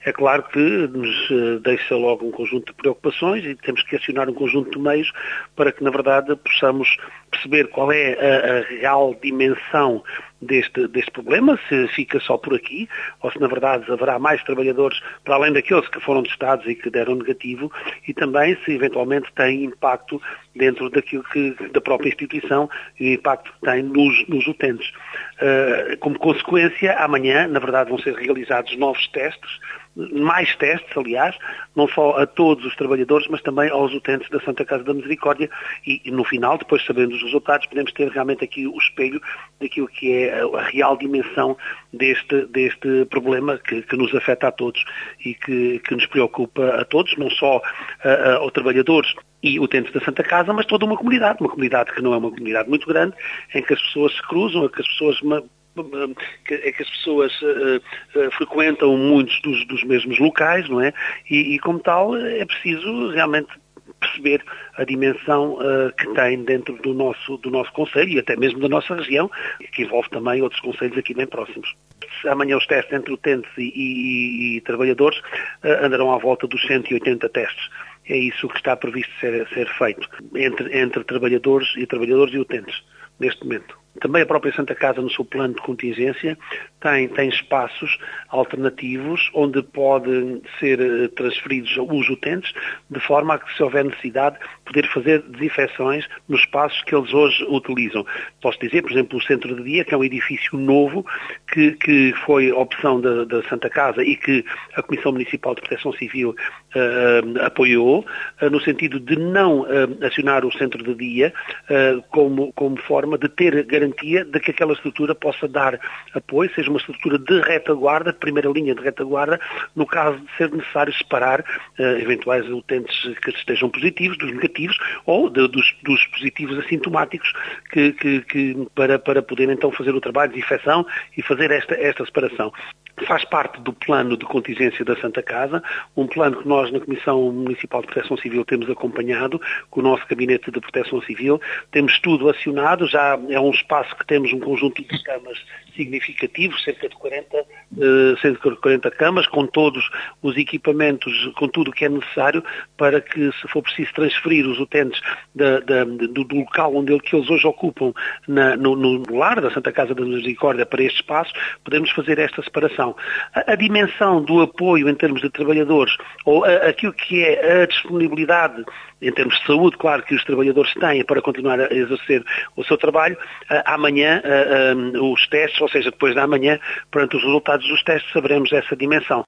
é claro que nos deixa logo um conjunto de preocupações e temos que acionar um conjunto de meios para que, na verdade, possamos perceber qual é a real dimensão deste problema, se fica só por aqui, ou se na verdade haverá mais trabalhadores para além daqueles que foram testados e que deram negativo, e também se eventualmente tem impacto dentro daquilo da própria instituição e o impacto que tem nos utentes. Como consequência, amanhã, na verdade, vão ser realizados novos testes, mais testes, aliás, não só a todos os trabalhadores, mas também aos utentes da Santa Casa da Misericórdia e no final, depois sabendo os resultados, podemos ter realmente aqui o espelho daquilo que é a real dimensão deste problema que nos afeta a todos e que nos preocupa a todos, não só aos trabalhadores e utentes da Santa Casa, mas toda uma comunidade que não é uma comunidade muito grande, em que as pessoas se cruzam, que as pessoas frequentam muitos dos mesmos locais, não é? E como tal, é preciso realmente perceber a dimensão que tem dentro do nosso concelho e até mesmo da nossa região, que envolve também outros concelhos aqui bem próximos. Amanhã os testes entre utentes e trabalhadores andarão à volta dos 180 testes. É isso que está previsto ser feito entre trabalhadores e utentes, neste momento. Também a própria Santa Casa, no seu plano de contingência, tem espaços alternativos onde podem ser transferidos os utentes, de forma a que, se houver necessidade, poder fazer desinfecções nos espaços que eles hoje utilizam. Posso dizer, por exemplo, o Centro de Dia, que é um edifício novo, que foi opção da Santa Casa e que a Comissão Municipal de Proteção Civil apoiou, no sentido de não acionar o Centro de Dia como forma de ter garantia de que aquela estrutura possa dar apoio, seja uma estrutura de retaguarda, de primeira linha de retaguarda, no caso de ser necessário separar eventuais utentes que estejam positivos dos negativos ou dos positivos assintomáticos para poder então fazer o trabalho de infecção e fazer esta separação. Faz parte do plano de contingência da Santa Casa, um plano que nós na Comissão Municipal de Proteção Civil temos acompanhado, com o nosso Gabinete de Proteção Civil, temos tudo acionado, já é um espaço que temos um conjunto de camas significativos, cerca de 140 camas, com todos os equipamentos, com tudo o que é necessário para que, se for preciso transferir os utentes do local onde eles hoje ocupam no lar da Santa Casa da Misericórdia para este espaço, podemos fazer esta separação. A dimensão do apoio em termos de trabalhadores, ou aquilo que é a disponibilidade em termos de saúde, claro, que os trabalhadores têm para continuar a exercer o seu trabalho, amanhã os testes, ou seja, depois da manhã, perante os resultados dos testes, saberemos essa dimensão.